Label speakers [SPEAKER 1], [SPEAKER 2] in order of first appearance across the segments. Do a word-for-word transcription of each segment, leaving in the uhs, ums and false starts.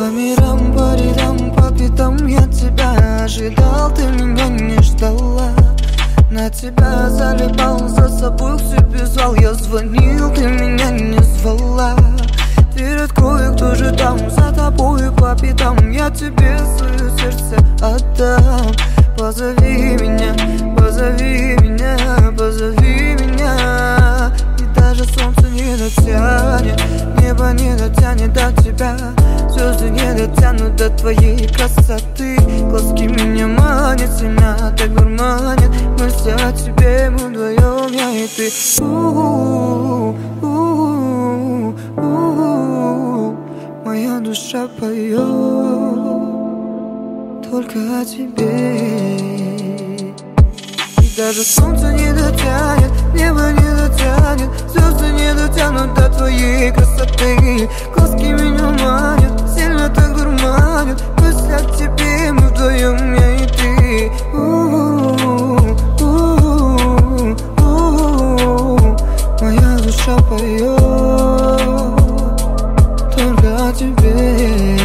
[SPEAKER 1] По мирам, по рядам, по пятам я тебя ожидал, ты меня не ждала. На тебя залипал, за собой к себе звал. Я звонил, ты меня не звала. Дверь открою, кто же там, за тобой по пятам. Я тебе свое сердце отдам. Позови меня, позови меня, позови меня. И даже солнце не дотянет, небо не дотянет до тебя. Звезды не дотянут до твоей красоты. Глазки меня манят, сильно так дурманят. Мысли о тебе, мы вдвоем, я и ты. У-у-у, у-у-у, у-у-у. Моя душа поет только о тебе. И даже солнце не дотянет, небо не дотянет. Звезды не дотянут до твоей красоты. Глазки меня манят, сильно так дурманят. Мысли о тебе, мы вдвоем, я и ты. У-у-у, у-у-у, у-у-у. Моя душа поет только о тебе.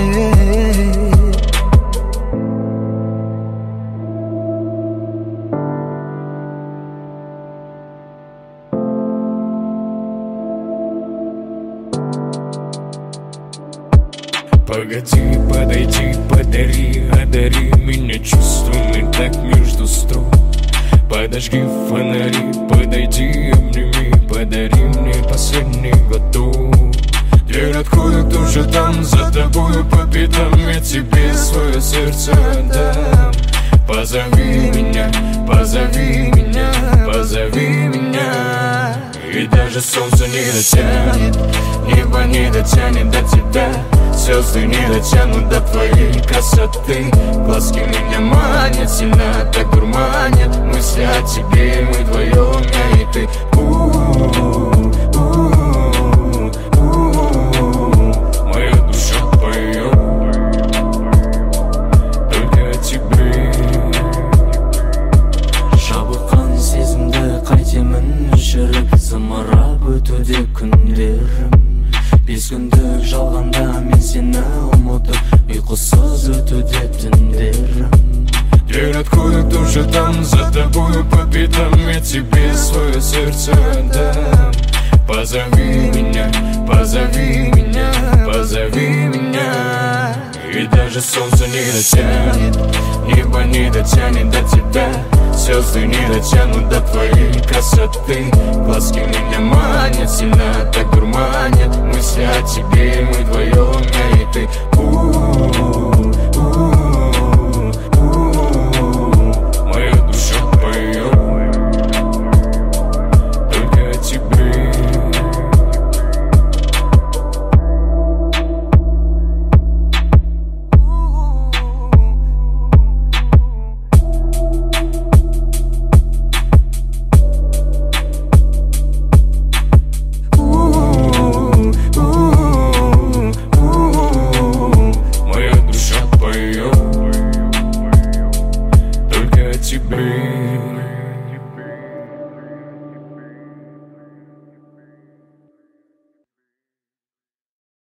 [SPEAKER 2] Погоди, подойди, подари, одари меня чувствами так между строк. Подожги фонари, подойди, обними, подари мне последний глоток. Дверь открою, кто же там, за тобою по пятам. Я тебе свое сердце отдам. Позови меня, позови меня, позови меня. И даже солнце не дотянет, небо не дотянет до тебя. Звезды не дотянут до твоей красоты. Глазки меня манят, сильно так дурманят. Мысли о тебе, мы вдвоем, я и ты. У-у-у, у-у-у, у-у-у. Моя душа поет только о тебе.
[SPEAKER 3] Жабыққан сезімді қайтемін өшіріп. Зымырап өтуде күндерім. Бес күндік жалғанда мен сені ұмытып. Ұйқысыз өтуде түндерім.
[SPEAKER 2] Дверь открою, кто же там, за тобою по пятам. Я тебе свое сердце отдам. Позови меня, позови меня, позови меня. И даже солнце не дотянет, небо не дотянет до тебя. Звезды не дотянут до твоей красоты. Глазки меня манят, сильно так